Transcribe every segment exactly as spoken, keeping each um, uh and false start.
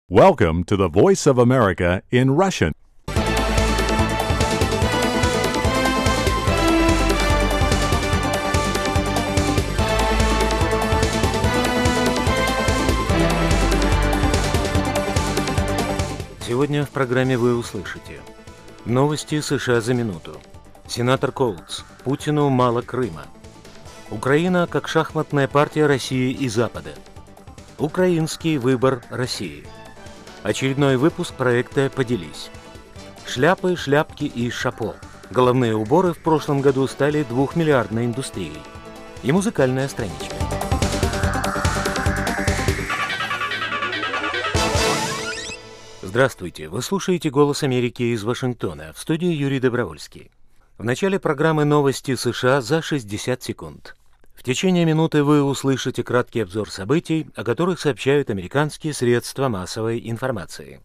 Welcome to the Voice of America in Russian. Сегодня в программе вы услышите новости США за минуту. Сенатор Коутс. Путину мало Крыма. Украина как шахматная партия России и Запада. Украинский выбор России. Очередной выпуск проекта «Поделись». Шляпы, шляпки и шапо. Головные уборы в прошлом году стали двухмиллиардной индустрией. И музыкальная страничка. Здравствуйте, вы слушаете «Голос Америки» из Вашингтона, в студии Юрий Добровольский. В начале программы новости США за шестьдесят секунд. В течение минуты вы услышите краткий обзор событий, о которых сообщают американские средства массовой информации.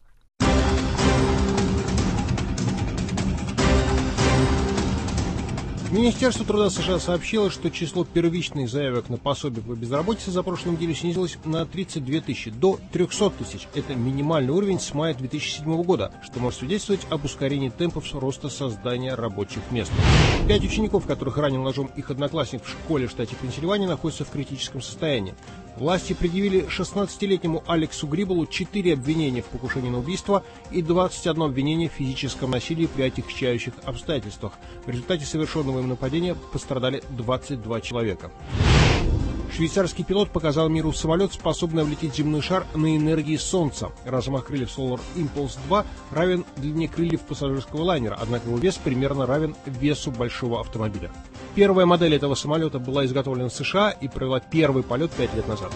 Министерство труда США сообщило, что число первичных заявок на пособие по безработице за прошлую неделю снизилось на тридцать две тысячи, до трёхсот тысяч. Это минимальный уровень с мая две тысячи седьмого года, что может свидетельствовать об ускорении темпов роста создания рабочих мест. Пять учеников, которых ранил ножом их одноклассник в школе в штате Пенсильвания, находятся в критическом состоянии. Власти предъявили шестнадцатилетнему Алексу Грибелу четыре обвинения в покушении на убийство и двадцать одно обвинение в физическом насилии при отягчающих обстоятельствах. В результате совершенного им нападения пострадали двадцать два человека. Швейцарский пилот показал миру самолет, способный облететь земной шар на энергии Солнца. Размах крыльев Solar Impulse два равен длине крыльев пассажирского лайнера, однако его вес примерно равен весу большого автомобиля. Первая модель этого самолета была изготовлена в США и провела первый полет пять лет назад.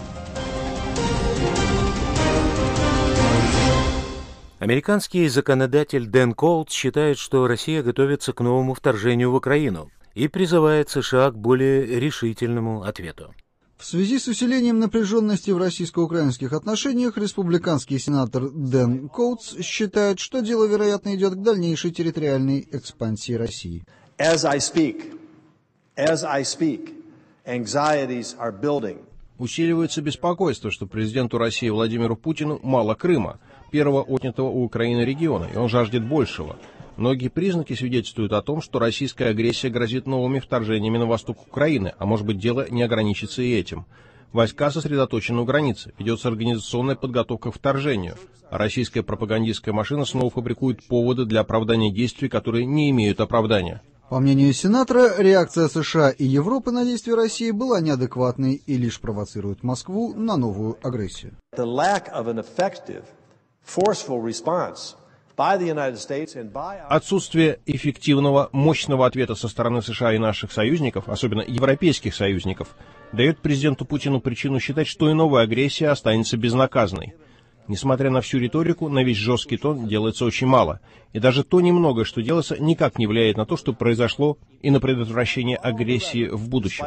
Американский законодатель Дэн Коутс считает, что Россия готовится к новому вторжению в Украину и призывает США к более решительному ответу. В связи с усилением напряженности в российско-украинских отношениях, республиканский сенатор Дэн Коутс считает, что дело, вероятно, идет к дальнейшей территориальной экспансии России. As I speak, as I speak, anxieties are building. Усиливается беспокойство, что президенту России Владимиру Путину мало Крыма, первого отнятого у Украины региона, и он жаждет большего. Многие признаки свидетельствуют о том, что российская агрессия грозит новыми вторжениями на восток Украины, а может быть, дело не ограничится и этим. Войска сосредоточены у границы, ведется организационная подготовка к вторжению, а российская пропагандистская машина снова фабрикует поводы для оправдания действий, которые не имеют оправдания. По мнению сенатора, реакция США и Европы на действия России была неадекватной и лишь провоцирует Москву на новую агрессию. The lack of an effective, forceful response by the United States and by our... Отсутствие эффективного, мощного ответа со стороны США и наших союзников, особенно европейских союзников, дает президенту Путину причину считать, что и новая агрессия останется безнаказанной. Несмотря на всю риторику, на весь жесткий тон делается очень мало. И даже то немногое, что делается, никак не влияет на то, что произошло, и на предотвращение агрессии в будущем.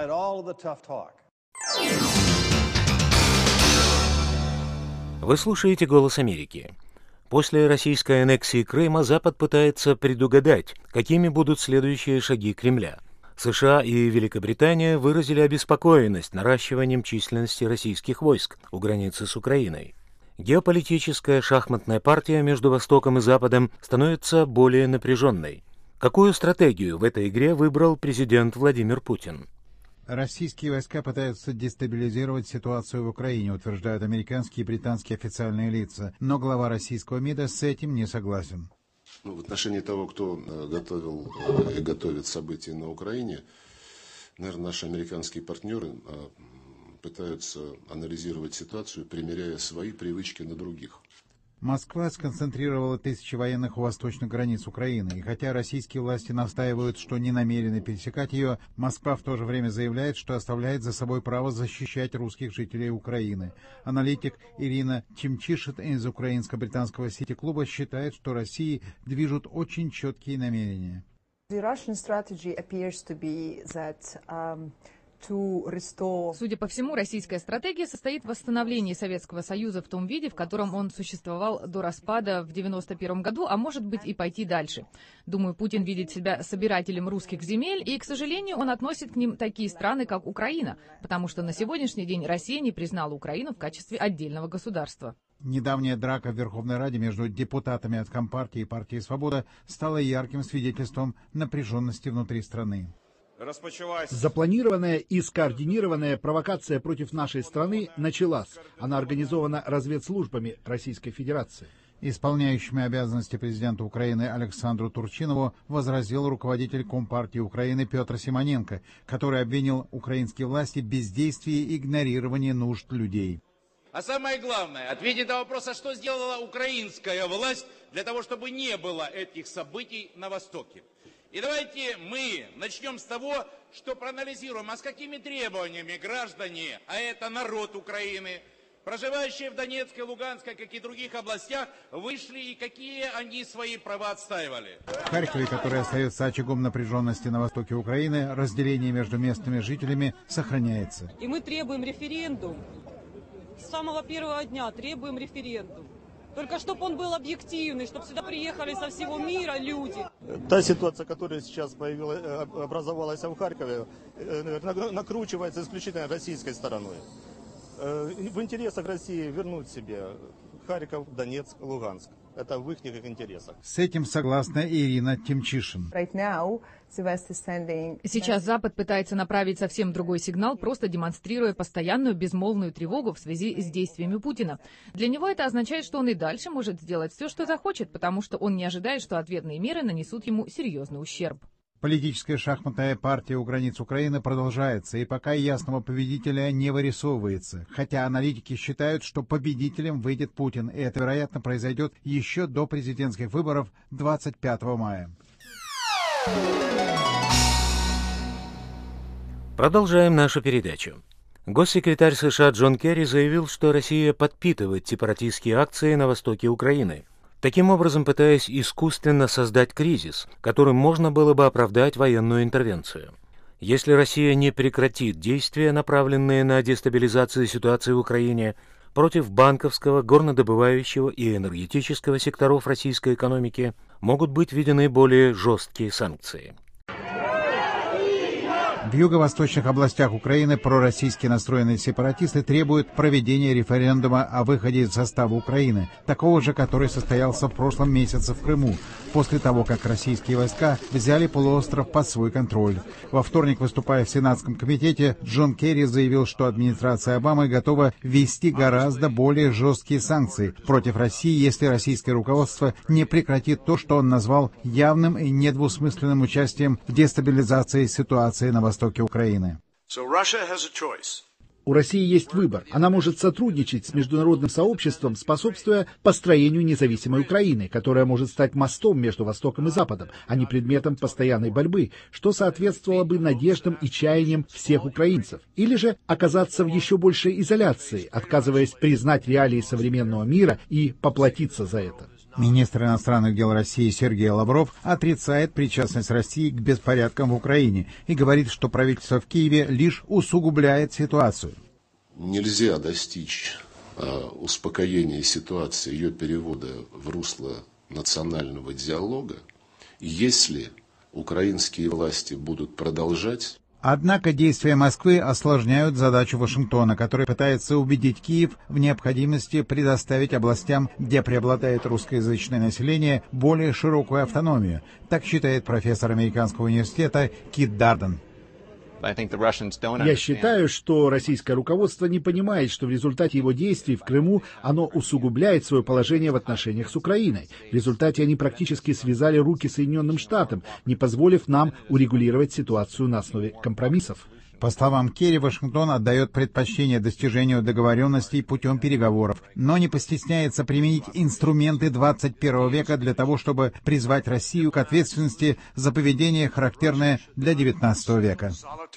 Вы слушаете «Голос Америки». После российской аннексии Крыма Запад пытается предугадать, какими будут следующие шаги Кремля. США и Великобритания выразили обеспокоенность наращиванием численности российских войск у границы с Украиной. Геополитическая шахматная партия между Востоком и Западом становится более напряженной. Какую стратегию в этой игре выбрал президент Владимир Путин? Российские войска пытаются дестабилизировать ситуацию в Украине, утверждают американские и британские официальные лица. Но глава российского МИДа с этим не согласен. Ну, в отношении того, кто готовил и готовит события на Украине, наверное, наши американские партнеры пытаются анализировать ситуацию, примеряя свои привычки на других. Москва сконцентрировала тысячи военных у восточных границ Украины, и хотя российские власти настаивают, что не намерены пересекать ее, Москва в то же время заявляет, что оставляет за собой право защищать русских жителей Украины. Аналитик Ирина Чимчишит из украинско-британского сити-клуба считает, что России движут очень четкие намерения. Судя по всему, российская стратегия состоит в восстановлении Советского Союза в том виде, в котором он существовал до распада в девяносто первом году, а может быть и пойти дальше. Думаю, Путин видит себя собирателем русских земель, и, к сожалению, он относит к ним такие страны, как Украина, потому что на сегодняшний день Россия не признала Украину в качестве отдельного государства. Недавняя драка в Верховной Раде между депутатами от Компартии и партии «Свобода» стала ярким свидетельством напряженности внутри страны. Запланированная и скоординированная провокация против нашей страны началась. Она организована разведслужбами Российской Федерации. Исполняющими обязанности президента Украины Александру Турчинову возразил руководитель Компартии Украины Петр Симоненко, который обвинил украинские власти в бездействии и игнорировании нужд людей. А самое главное, ответить на вопрос, а что сделала украинская власть для того, чтобы не было этих событий на Востоке. И давайте мы начнем с того, что проанализируем, а с какими требованиями граждане, а это народ Украины, проживающие в Донецкой, Луганской, как и других областях, вышли и какие они свои права отстаивали. В Харькове, который остается очагом напряженности на востоке Украины, разделение между местными жителями сохраняется. И мы требуем референдум. С самого первого дня требуем референдум. Только чтобы он был объективный, чтобы сюда приехали со всего мира люди. Та ситуация, которая сейчас появилась, образовалась в Харькове, накручивается исключительно российской стороной. В интересах России вернуть себе Харьков, Донецк, Луганск. Это в их интересах. С этим согласна Ирина Тимчишин. Сейчас Запад пытается направить совсем другой сигнал, просто демонстрируя постоянную безмолвную тревогу в связи с действиями Путина. Для него это означает, что он и дальше может сделать все, что захочет, потому что он не ожидает, что ответные меры нанесут ему серьезный ущерб. Политическая шахматная партия у границ Украины продолжается, и пока ясного победителя не вырисовывается. Хотя аналитики считают, что победителем выйдет Путин, и это, вероятно, произойдет еще до президентских выборов двадцать пятого мая. Продолжаем нашу передачу. Госсекретарь США Джон Керри заявил, что Россия подпитывает сепаратистские акции на востоке Украины, таким образом пытаясь искусственно создать кризис, которым можно было бы оправдать военную интервенцию. Если Россия не прекратит действия, направленные на дестабилизацию ситуации в Украине, против банковского, горнодобывающего и энергетического секторов российской экономики могут быть введены более жесткие санкции. В юго-восточных областях Украины пророссийски настроенные сепаратисты требуют проведения референдума о выходе из состава Украины, такого же, который состоялся в прошлом месяце в Крыму, после того, как российские войска взяли полуостров под свой контроль. Во вторник, выступая в Сенатском комитете, Джон Керри заявил, что администрация Обамы готова ввести гораздо более жесткие санкции против России, если российское руководство не прекратит то, что он назвал явным и недвусмысленным участием в дестабилизации ситуации на востоке Украины. У России есть выбор. Она может сотрудничать с международным сообществом, способствуя построению независимой Украины, которая может стать мостом между Востоком и Западом, а не предметом постоянной борьбы, что соответствовало бы надеждам и чаяниям всех украинцев. Или же оказаться в еще большей изоляции, отказываясь признать реалии современного мира и поплатиться за это. Министр иностранных дел России Сергей Лавров отрицает причастность России к беспорядкам в Украине и говорит, что правительство в Киеве лишь усугубляет ситуацию. Нельзя достичь а, успокоения ситуации, ее перевода в русло национального диалога, если украинские власти будут продолжать. Однако действия Москвы осложняют задачу Вашингтона, который пытается убедить Киев в необходимости предоставить областям, где преобладает русскоязычное население, более широкую автономию. Так считает профессор американского университета Кит Дарден. Я считаю, что российское руководство не понимает, что в результате его действий в Крыму оно усугубляет свое положение в отношениях с Украиной. В результате они практически связали руки Соединенным Штатам, не позволив нам урегулировать ситуацию на основе компромиссов. По словам Керри, Вашингтон отдает предпочтение достижению договоренностей путем переговоров, но не постесняется применить инструменты двадцать первого века для того, чтобы призвать Россию к ответственности за поведение, характерное для девятнадцатого века.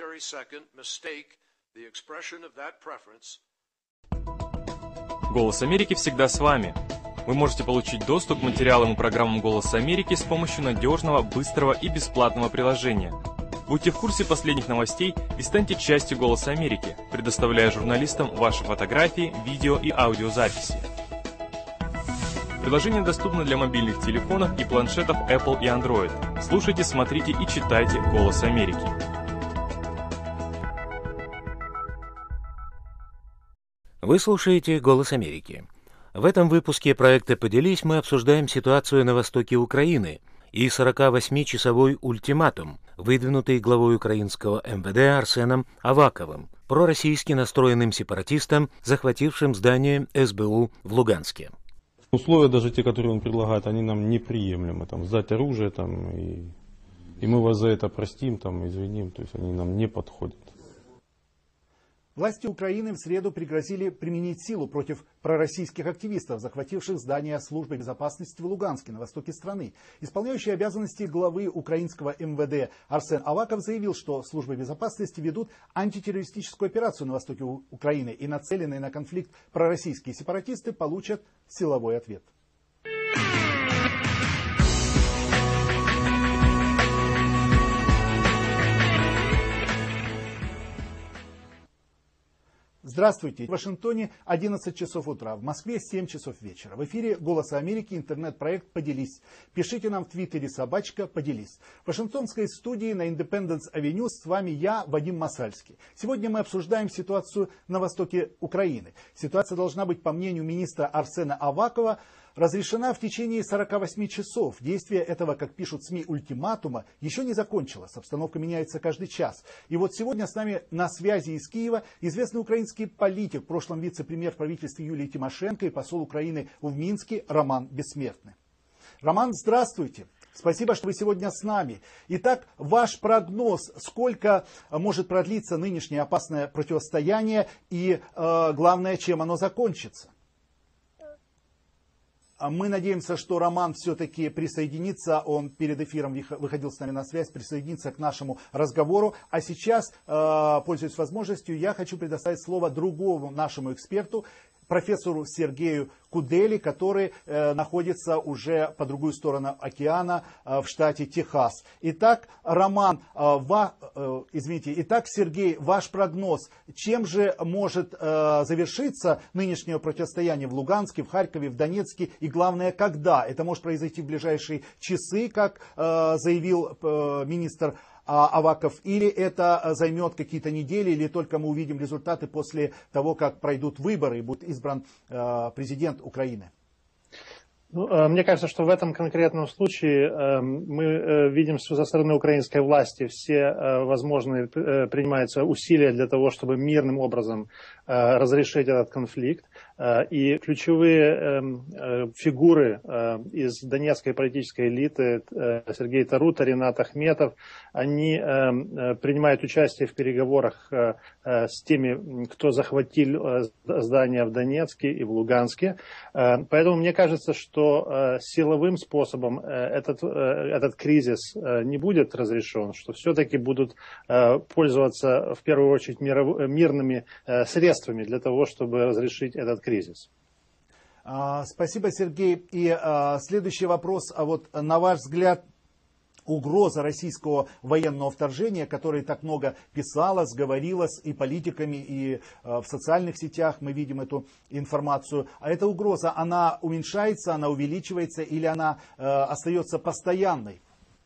«Голос Америки» всегда с вами. Вы можете получить доступ к материалам и программам «Голоса Америки» с помощью надежного, быстрого и бесплатного приложения. Будьте в курсе последних новостей и станьте частью «Голоса Америки», предоставляя журналистам ваши фотографии, видео и аудиозаписи. Приложение доступно для мобильных телефонов и планшетов Apple и Android. Слушайте, смотрите и читайте «Голос Америки». Вы слушаете «Голос Америки». В этом выпуске проекта «Поделись» мы обсуждаем ситуацию на востоке Украины и сорокавосьмичасовой ультиматум, выдвинутый главой украинского эм вэ дэ Арсеном Аваковым, пророссийски настроенным сепаратистам, захватившим здание эс бэ у в Луганске. Условия, даже те, которые он предлагает, они нам неприемлемы. Там, сдать оружие, там, и, и мы вас за это простим, там, извиним, то есть они нам не подходят. Власти Украины в среду пригрозили применить силу против пророссийских активистов, захвативших здание службы безопасности в Луганске, на востоке страны. Исполняющий обязанности главы украинского эм вэ дэ Арсен Аваков заявил, что службы безопасности ведут антитеррористическую операцию на востоке Украины, и нацеленные на конфликт пророссийские сепаратисты получат силовой ответ. Здравствуйте. В Вашингтоне одиннадцать часов утра, в Москве семь часов вечера. В эфире «Голоса Америки» интернет-проект «Поделись». Пишите нам в твиттере собачка «Поделись». В вашингтонской студии на Индепенденс-авеню с вами я, Вадим Масальский. Сегодня мы обсуждаем ситуацию на востоке Украины. Ситуация должна быть, по мнению министра Арсена Авакова, разрешена в течение сорока восьми часов. Действие этого, как пишут СМИ, ультиматума еще не закончилось. Обстановка меняется каждый час. И вот сегодня с нами на связи из Киева известный украинский политик, в прошлом вице-премьер в правительстве Юлии Тимошенко и посол Украины в Минске Роман Бессмертный. Роман, здравствуйте. Спасибо, что вы сегодня с нами. Итак, ваш прогноз, сколько может продлиться нынешнее опасное противостояние и, э, главное, чем оно закончится? Мы надеемся, что Роман все-таки присоединится, он перед эфиром выходил с нами на связь, присоединится к нашему разговору. А сейчас, пользуясь возможностью, я хочу предоставить слово другому нашему эксперту, профессору Сергею Кудели, который э, находится уже по другую сторону океана э, в штате Техас. Итак, Роман, э, ва, э, извините, итак, Сергей, ваш прогноз, чем же может э, завершиться нынешнее противостояние в Луганске, в Харькове, в Донецке и, главное, когда? Это может произойти в ближайшие часы, как э, заявил э, министр Аваков, или это займет какие-то недели, или только мы увидим результаты после того, как пройдут выборы и будет избран э, президент Украины? Ну, мне кажется, что в этом конкретном случае э, мы э, видим, что со стороны украинской власти все э, возможные э, принимаются усилия для того, чтобы мирным образом э, разрешить этот конфликт. Э, и ключевые э, э, фигуры э, из донецкой политической элиты, э, Сергей Тарута, Ринат Ахметов, они э, принимают участие в переговорах э, э, с теми, кто захватил э, здания в Донецке и в Луганске. Э, поэтому мне кажется, что что силовым способом этот, этот кризис не будет разрешен, что все-таки будут пользоваться в первую очередь миров, мирными средствами для того, чтобы разрешить этот кризис. Спасибо, Сергей. И следующий вопрос. А вот на ваш взгляд, угроза российского военного вторжения, о которой так много писалось, говорилось и политиками, и э, в социальных сетях мы видим эту информацию. А эта угроза, она уменьшается, она увеличивается или она э, остается постоянной?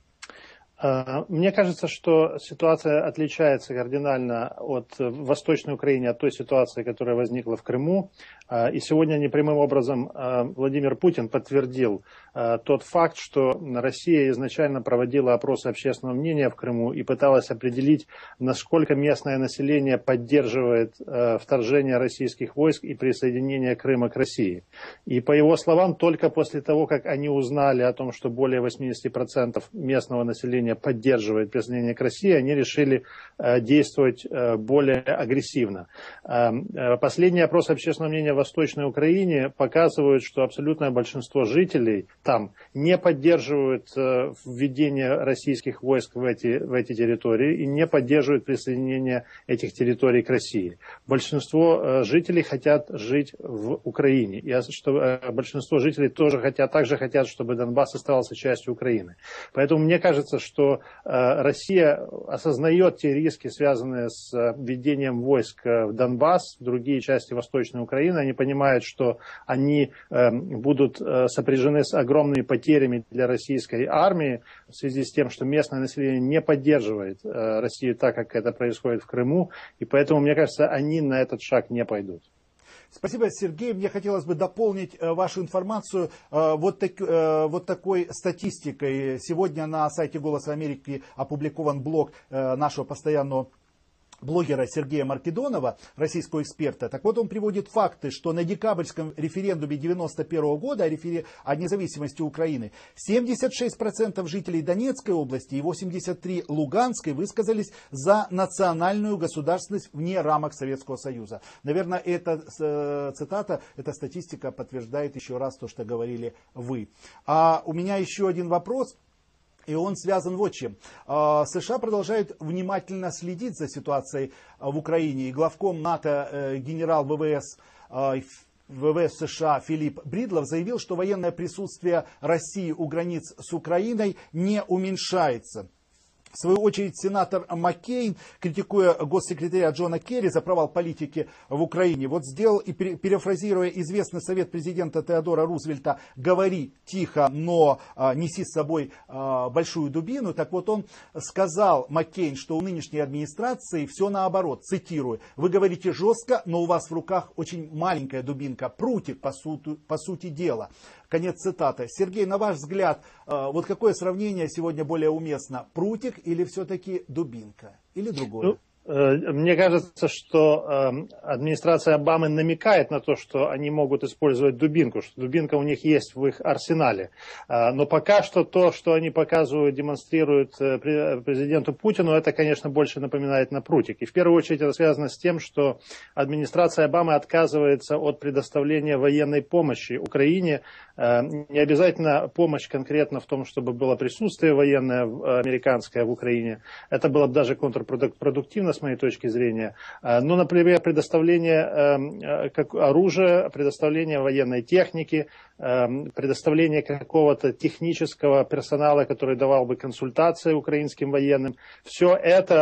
Мне кажется, что ситуация отличается кардинально от в Восточной Украине, от той ситуации, которая возникла в Крыму. И сегодня непрямым образом Владимир Путин подтвердил тот факт, что Россия изначально проводила опросы общественного мнения в Крыму и пыталась определить, насколько местное население поддерживает вторжение российских войск и присоединение Крыма к России. И по его словам, только после того, как они узнали о том, что более восемьдесят процентов местного населения поддерживает присоединение к России, они решили э, действовать э, более агрессивно. Э, последний опрос общественного мнения в Восточной Украине показывает, что абсолютное большинство жителей там не поддерживают э, введение российских войск в эти, в эти территории и не поддерживают присоединение этих территорий к России. Большинство э, жителей хотят жить в Украине. И что, э, большинство жителей тоже хотят, также хотят, чтобы Донбасс оставался частью Украины. Поэтому мне кажется, что что Россия осознает те риски, связанные с введением войск в Донбасс, в другие части Восточной Украины. Они понимают, что они будут сопряжены с огромными потерями для российской армии в связи с тем, что местное население не поддерживает Россию так, как это происходит в Крыму. И поэтому, мне кажется, они на этот шаг не пойдут. Спасибо, Сергей. Мне хотелось бы дополнить э, вашу информацию э, вот, так, э, вот такой статистикой. Сегодня на сайте «Голоса Америки» опубликован блог э, нашего постоянного блогера Сергея Маркедонова, российского эксперта. Так вот, он приводит факты, что на декабрьском референдуме девяносто первого года о, рефер... о независимости Украины семьдесят шесть процентов жителей Донецкой области и восемьдесят три процента Луганской высказались за национальную государственность вне рамок Советского Союза. Наверное, эта э, цитата, эта статистика подтверждает еще раз то, что говорили вы. А у меня еще один вопрос. И он связан вот с чем. США продолжают внимательно следить за ситуацией в Украине. И главком НАТО генерал ВВС, ВВС США Филипп Бридлов заявил, что военное присутствие России у границ с Украиной не уменьшается. В свою очередь, сенатор Маккейн, критикуя госсекретаря Джона Керри за провал политики в Украине, вот сделал, и перефразируя известный совет президента Теодора Рузвельта «говори тихо, но а, неси с собой а, большую дубину», так вот он сказал, Маккейн, что у нынешней администрации все наоборот, цитирую: «Вы говорите жестко, но у вас в руках очень маленькая дубинка, прутик по, сути, по сути дела». Конец цитаты. Сергей, на ваш взгляд, вот какое сравнение сегодня более уместно? Прутик или все-таки дубинка? Или другое? Мне кажется, что администрация Обамы намекает на то, что они могут использовать дубинку, что дубинка у них есть в их арсенале. Но пока что то, что они показывают, демонстрируют президенту Путину, это, конечно, больше напоминает на прутик. И в первую очередь это связано с тем, что администрация Обамы отказывается от предоставления военной помощи Украине. Не обязательно помощь конкретно в том, чтобы было присутствие военное американское в Украине. Это было бы даже контрпродуктивно с моей точки зрения. Но, например, предоставление как оружия, предоставление военной техники, предоставление какого-то технического персонала, который давал бы консультации украинским военным. Все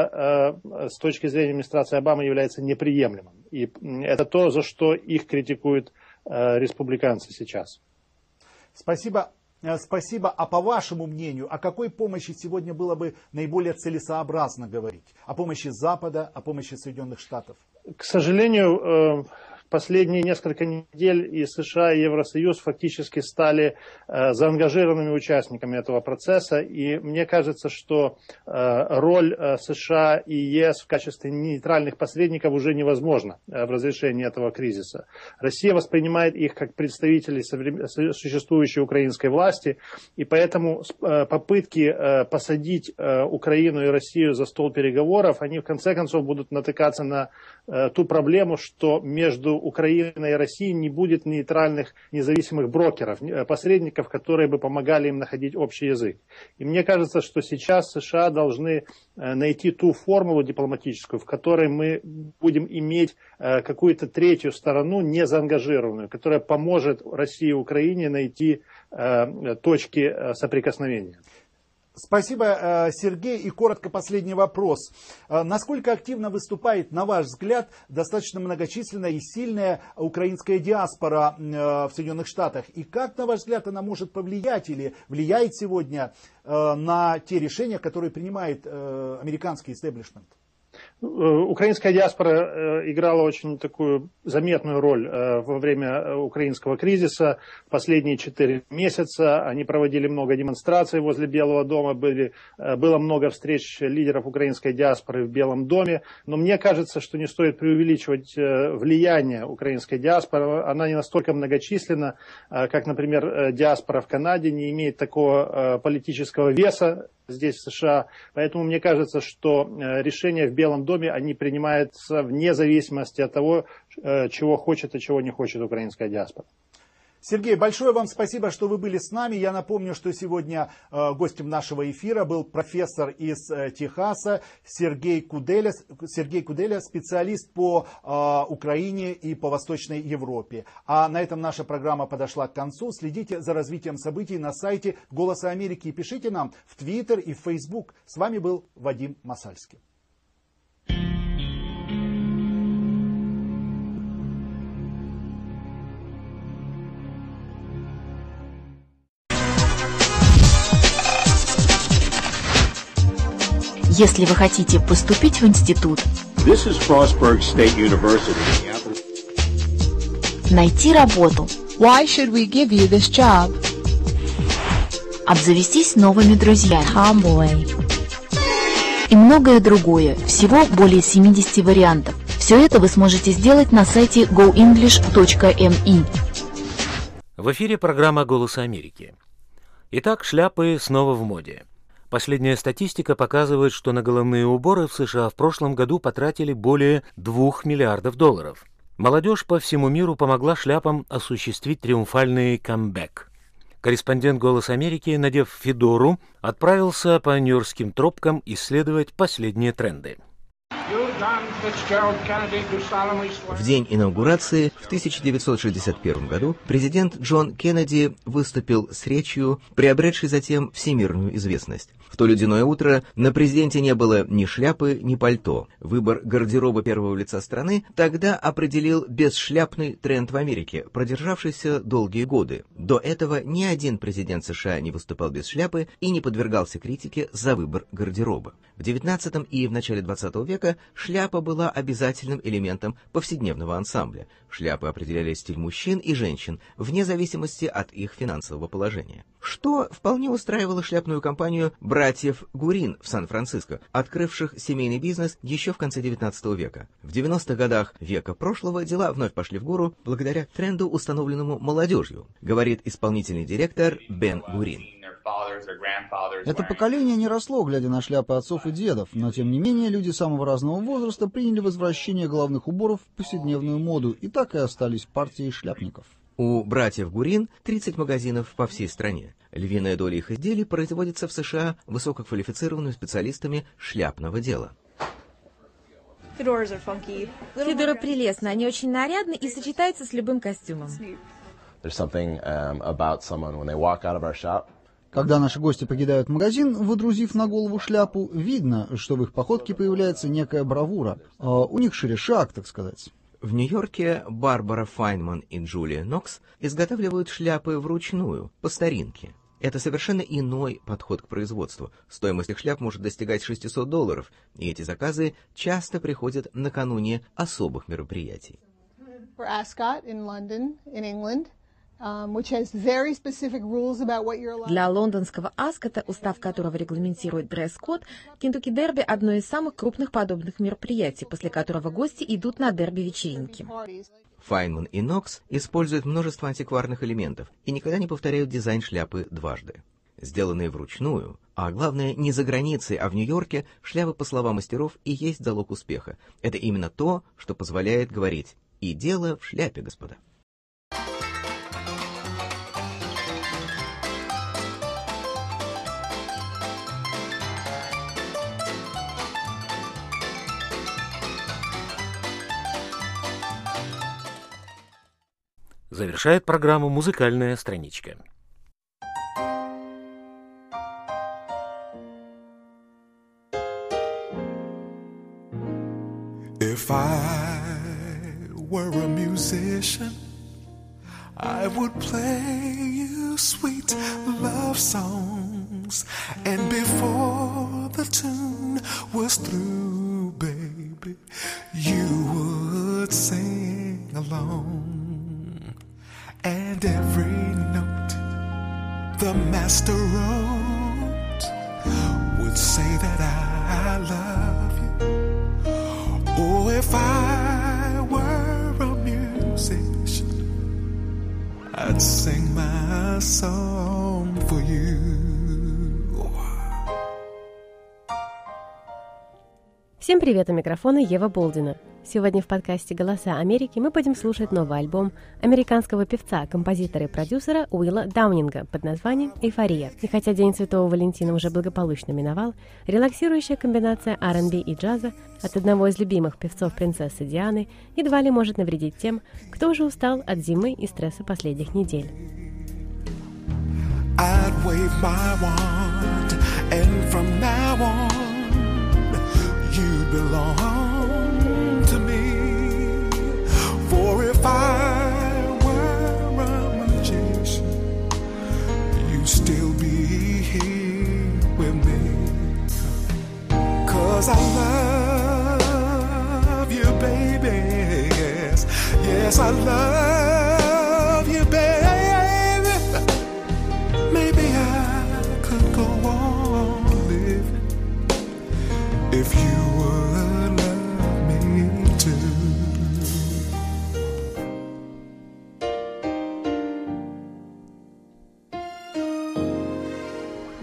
это с точки зрения администрации Обамы является неприемлемым. И это то, за что их критикуют республиканцы сейчас. Спасибо. Спасибо. А по вашему мнению, о какой помощи сегодня было бы наиболее целесообразно говорить? О помощи Запада, о помощи Соединенных Штатов? К сожалению, последние несколько недель и США, и Евросоюз фактически стали э, заангажированными участниками этого процесса. И мне кажется, что э, роль э, США и ЕС в качестве нейтральных посредников уже невозможна э, в разрешении этого кризиса. Россия воспринимает их как представителей соврем... существующей украинской власти. И поэтому э, попытки э, посадить э, Украину и Россию за стол переговоров, они в конце концов будут натыкаться на э, ту проблему, что между Украины и России не будет нейтральных независимых брокеров, посредников, которые бы помогали им находить общий язык. И мне кажется, что сейчас США должны найти ту формулу дипломатическую, в которой мы будем иметь какую-то третью сторону, не заангажированную, которая поможет России и Украине найти точки соприкосновения. Спасибо, Сергей. И коротко последний вопрос. Насколько активно выступает, на ваш взгляд, достаточно многочисленная и сильная украинская диаспора в Соединенных Штатах? И как, на ваш взгляд, она может повлиять или влияет сегодня на те решения, которые принимает американский истеблишмент? Украинская диаспора играла очень такую заметную роль во время украинского кризиса. В последние четыре месяца они проводили много демонстраций возле Белого дома, были, было много встреч лидеров украинской диаспоры в Белом доме. Но мне кажется, что не стоит преувеличивать влияние украинской диаспоры. Она не настолько многочисленна, как, например, диаспора в Канаде, не имеет такого политического веса здесь, в США. Поэтому мне кажется, что решения в Белом доме, они принимаются вне зависимости от того, чего хочет и чего не хочет украинская диаспора. Сергей, большое вам спасибо, что вы были с нами. Я напомню, что сегодня э, гостем нашего эфира был профессор из э, Техаса Сергей Куделя, Сергей Куделя, специалист по э, Украине и по Восточной Европе. А на этом наша программа подошла к концу. Следите за развитием событий на сайте «Голоса Америки» и пишите нам в Твиттер и в Фейсбук. С вами был Вадим Масальский. Если вы хотите поступить в институт, This is Frostburg State University. Найти работу. Why should we give you this job? Обзавестись новыми друзьями. Tomboy. И многое другое. Всего более семидесяти вариантов. Все это вы сможете сделать на сайте го инглиш точка эм и. В эфире программа «Голос Америки». Итак, шляпы снова в моде. Последняя статистика показывает, что на головные уборы в США в прошлом году потратили более двух миллиардов долларов. Молодежь по всему миру помогла шляпам осуществить триумфальный камбэк. Корреспондент «Голос Америки», надев федору, отправился по нью-йоркским тропкам исследовать последние тренды. В день инаугурации в тысяча девятьсот шестьдесят первом году президент Джон Кеннеди выступил с речью, приобретшей затем всемирную известность. В то ледяное утро на президенте не было ни шляпы, ни пальто. Выбор гардероба первого лица страны тогда определил бесшляпный тренд в Америке, продержавшийся долгие годы. До этого ни один президент США не выступал без шляпы и не подвергался критике за выбор гардероба. В девятнадцатом и в начале двадцатого века шляпа была обязательным элементом повседневного ансамбля. Шляпы определяли стиль мужчин и женщин, вне зависимости от их финансового положения. Что вполне устраивало шляпную компанию братьев Гурин в Сан-Франциско, открывших семейный бизнес еще в конце девятнадцатого века. В девяностых годах века прошлого дела вновь пошли в гору благодаря тренду, установленному молодежью, говорит исполнительный директор Бен Гурин. Это поколение не росло, глядя на шляпы отцов и дедов, но тем не менее люди самого разного возраста приняли возвращение головных уборов в повседневную моду и так и остались партией шляпников. У братьев Гурин тридцать магазинов по всей стране. Львиная доля их изделий производится в США высококвалифицированными специалистами шляпного дела. Федоры прелестны, они очень нарядны и сочетаются с любым костюмом. Когда наши гости покидают магазин, выдрузив на голову шляпу, видно, что в их походке появляется некая бравура. А у них шире шаг, так сказать. В Нью-Йорке Барбара Файнман и Джулия Нокс изготавливают шляпы вручную, по старинке. Это совершенно иной подход к производству. Стоимость их шляп может достигать шестисот долларов, и эти заказы часто приходят накануне особых мероприятий. Для лондонского Аскота, устав которого регламентирует дресс-код, Кентукки Дерби – одно из самых крупных подобных мероприятий, после которого гости идут на дерби-вечеринки. Файнман и Нокс используют множество антикварных элементов и никогда не повторяют дизайн шляпы дважды. Сделанные вручную, а главное не за границей, а в Нью-Йорке, шляпы, по словам мастеров, и есть залог успеха. Это именно то, что позволяет говорить «и дело в шляпе, господа». Завершает программу музыкальная страничка. If I were a musician, I would play you sweet love songs, and before the tune was through, baby, you would sing along. And every note the master wrote would say that I love you. Oh, if I were a musician, I'd sing my song for you. Всем привет, у микрофона Ева Болдина. Сегодня в подкасте «Голоса Америки» мы будем слушать новый альбом американского певца, композитора и продюсера Уилла Даунинга под названием «Эйфория». И хотя День Святого Валентина уже благополучно миновал, релаксирующая комбинация ар энд би и джаза от одного из любимых певцов принцессы Дианы едва ли может навредить тем, кто уже устал от зимы и стресса последних недель. I'd wave my wand, and from now on you belong to me. For if I were a magician, you'd still be here with me. Cause I love you, baby. Yes, yes, I love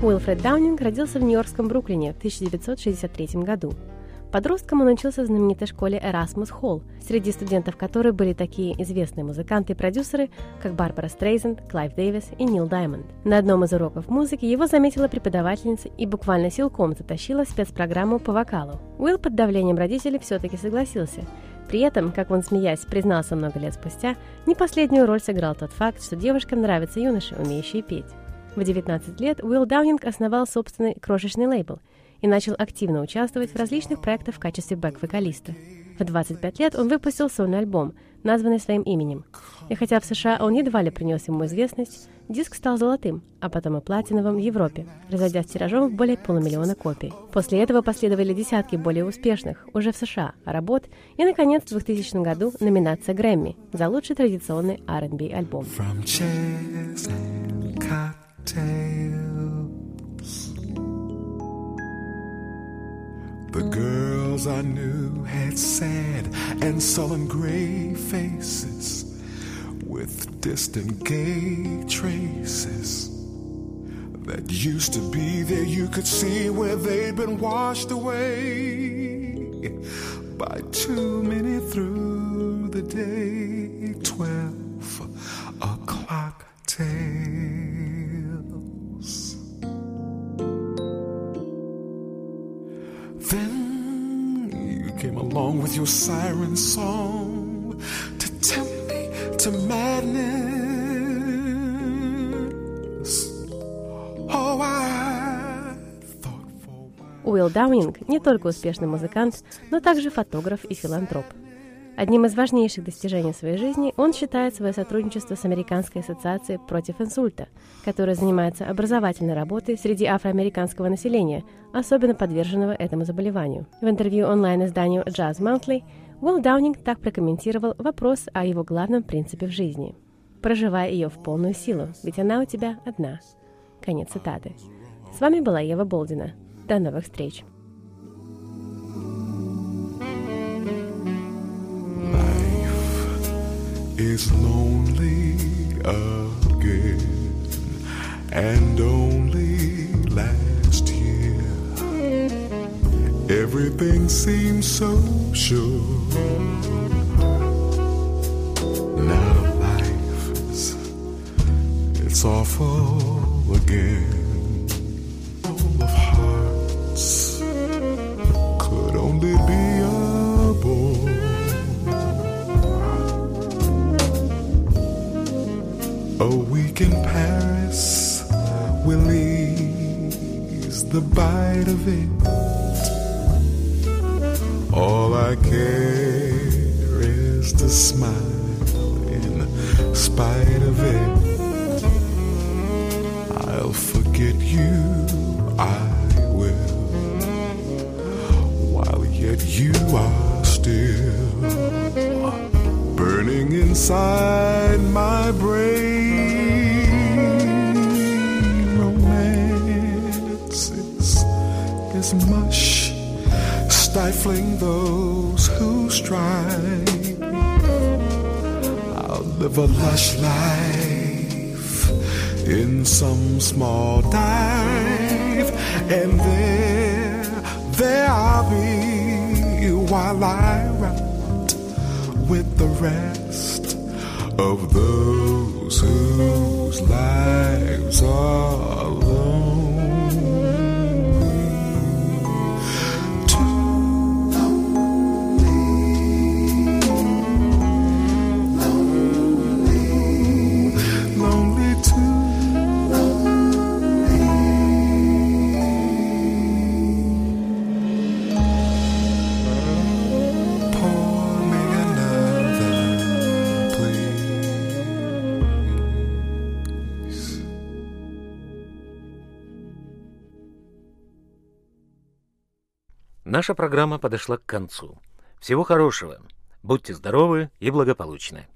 Уилфред Даунинг родился в нью-йоркском Бруклине в тысяча девятьсот шестьдесят третьем году. Подростком он учился в знаменитой школе Erasmus Hall, среди студентов которой были такие известные музыканты и продюсеры, как Барбара Стрейзанд, Клайв Дэвис и Нил Даймонд. На одном из уроков музыки его заметила преподавательница и буквально силком затащила в спецпрограмму по вокалу. Уилл под давлением родителей все-таки согласился. При этом, как он, смеясь, признался много лет спустя, не последнюю роль сыграл тот факт, что девушкам нравятся юноши, умеющие петь. В девятнадцать лет Уилл Даунинг основал собственный крошечный лейбл и начал активно участвовать в различных проектах в качестве бэк-вокалиста. В двадцать пять лет он выпустил сольный альбом, названный своим именем. И хотя в США он едва ли принес ему известность, диск стал золотым, а потом и платиновым в Европе, разойдясь тиражом в более полумиллиона копий. После этого последовали десятки более успешных, уже в США, работ, и, наконец, в двухтысячном году номинация Грэмми за лучший традиционный ар энд би альбом. The girls I knew had sad and sullen gray faces with distant gay traces that used to be there. You could see where they'd been washed away by too many through the day. Twelve o'clock tales. Then you came along with your siren song to tempt me to madness. Oh, I thought for... Уилл Даунинг не только успешный музыкант, но также фотограф и филантроп. Одним из важнейших достижений своей жизни он считает свое сотрудничество с Американской ассоциацией против инсульта, которая занимается образовательной работой среди афроамериканского населения, особенно подверженного этому заболеванию. В интервью онлайн-изданию Jazz Monthly Уилл Даунинг так прокомментировал вопрос о его главном принципе в жизни. «Проживай ее в полную силу, ведь она у тебя одна». Конец цитаты. С вами была Ева Болдина. До новых встреч! Is lonely again, and only last year everything seemed so sure. Now life's it's awful again, full of hearts could only be a bore. A week in Paris will ease the bite of it. All I care is to smile in spite of it. I'll forget you, I will, while yet you are still burning inside my brain. Romance is, is mush, stifling those who strive. I'll live a lush life in some small dive, and there, there I'll be while I ride with the rest of those whose lives are lonely. Too lonely, lonely, lonely, too lonely. Pour me another, please. Наша программа подошла к концу. Всего хорошего. Будьте здоровы и благополучны.